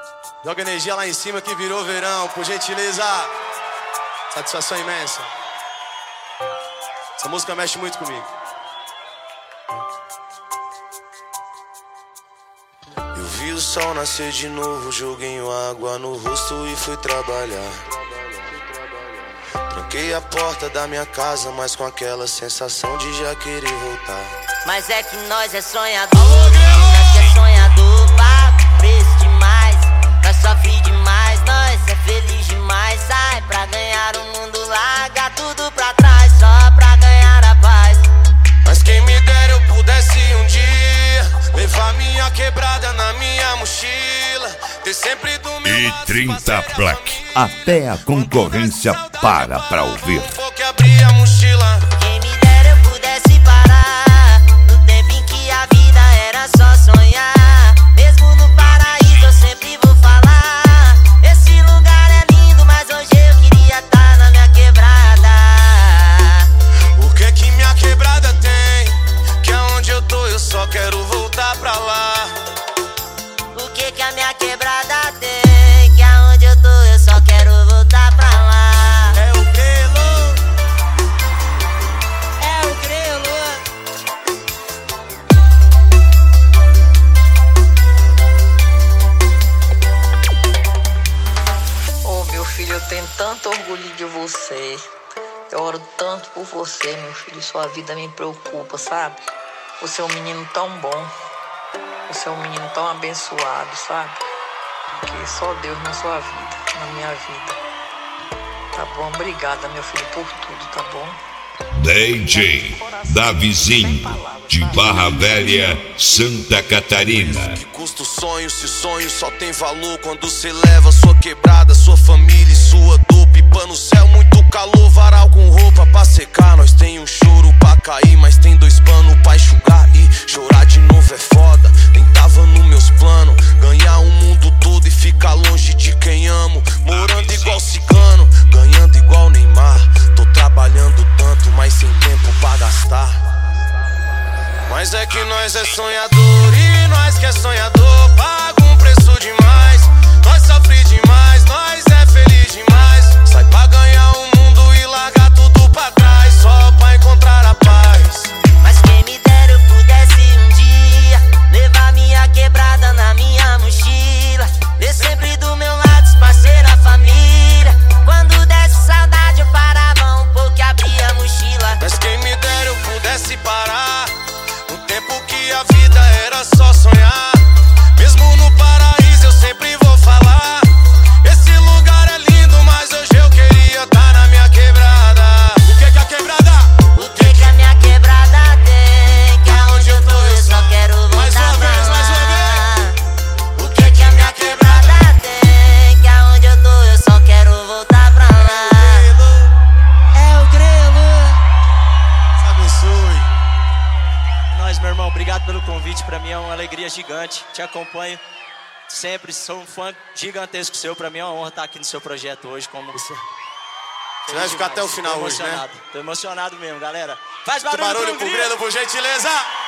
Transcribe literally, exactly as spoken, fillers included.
Joga energia lá em cima que virou verão, por gentileza. Satisfação imensa. Essa música mexe muito comigo. Eu vi o sol nascer de novo, joguei água no rosto e fui trabalhar. Tranquei a porta da minha casa, mas com aquela sensação de já querer voltar. Mas é que nós é sonhador, nós é sonhador, pago preço demais. Nós sofre demais, nós é feliz demais. Sai pra ganhar o mundo, larga tudo pra trás, só pra ganhar a paz. Mas quem me dera eu pudesse um dia levar minha quebrada na minha mochila, ter sempre do meu E trinta Black, até a concorrência para pra ouvir. que abrir a mochila. Quem me dera eu pudesse parar no tempo em que a vida era só sonhar. Mesmo no paraíso eu sempre vou falar, esse lugar é lindo, mas hoje eu queria estar na minha quebrada. O que que minha quebrada tem? Que aonde eu tô eu só quero voltar pra lá. O que que a minha quebrada tem? Que aonde eu tô eu só quero voltar pra lá. É o grelo, é o grelo. Oh, meu filho, eu tenho tanto orgulho de você. Eu oro tanto por você, meu filho. Sua vida me preocupa, sabe? Você é um menino tão bom. Você é um menino tão abençoado, sabe? Que só Deus na sua vida, na minha vida. Tá bom? Obrigada, meu filho, por tudo, tá bom? D J Davizinho, de Barra Velha, Santa Catarina. Que custa o sonho se o sonho só tem valor quando cê leva sua quebrada, sua família e sua dor. Pipa no céu, muito calor, varal com roupa pra secar. Nós tem um choro pra cair, mas tem dois panos pra enxugar. E chorar de novo é foda, nem tava nos meus planos. Ganhar o mundo todo e ficar longe de quem amo. Morando igual cigano, ganhando igual Neymar. Tô trabalhando tanto, mas sem tempo pra gastar. Mas é que nós é sonhador e nós que é sonhador paga um preço demais. Nós sofre demais, nós é feliz demais. Sai pra ganhar o mundo e largar tudo pra trás, só pra encontrar a paz. Mas quem me dera eu pudesse um dia levar minha quebrada na minha mochila, ver sempre do meu lado os parceiros, a família. Quando desse saudade eu parava um pouco e abria a mochila. Mas quem me dera eu pudesse parar no tempo que a vida era só sonhar. Mesmo no paraíso eu sempre vou falar, esse lugar é lindo, mas hoje eu queria estar na minha quebrada. O que que a quebrada? O que que a minha quebrada tem? Que aonde eu tô eu só quero voltar Mais uma pra vez, mais uma lá. O que que a minha quebrada tem? Que aonde eu tô eu só quero voltar pra lá. É o grelo. Se abençoe. Nós, meu irmão, obrigado pelo convite. Pra mim é uma alegria gigante. Te acompanho sempre. Sou um fã gigantesco seu. Pra mim é uma honra estar aqui no seu projeto hoje. Como Você vai ficar até o final Tô hoje, né? emocionado. Tô emocionado mesmo, galera. Faz Muito barulho, barulho pro pro grilo. grelo, por gentileza.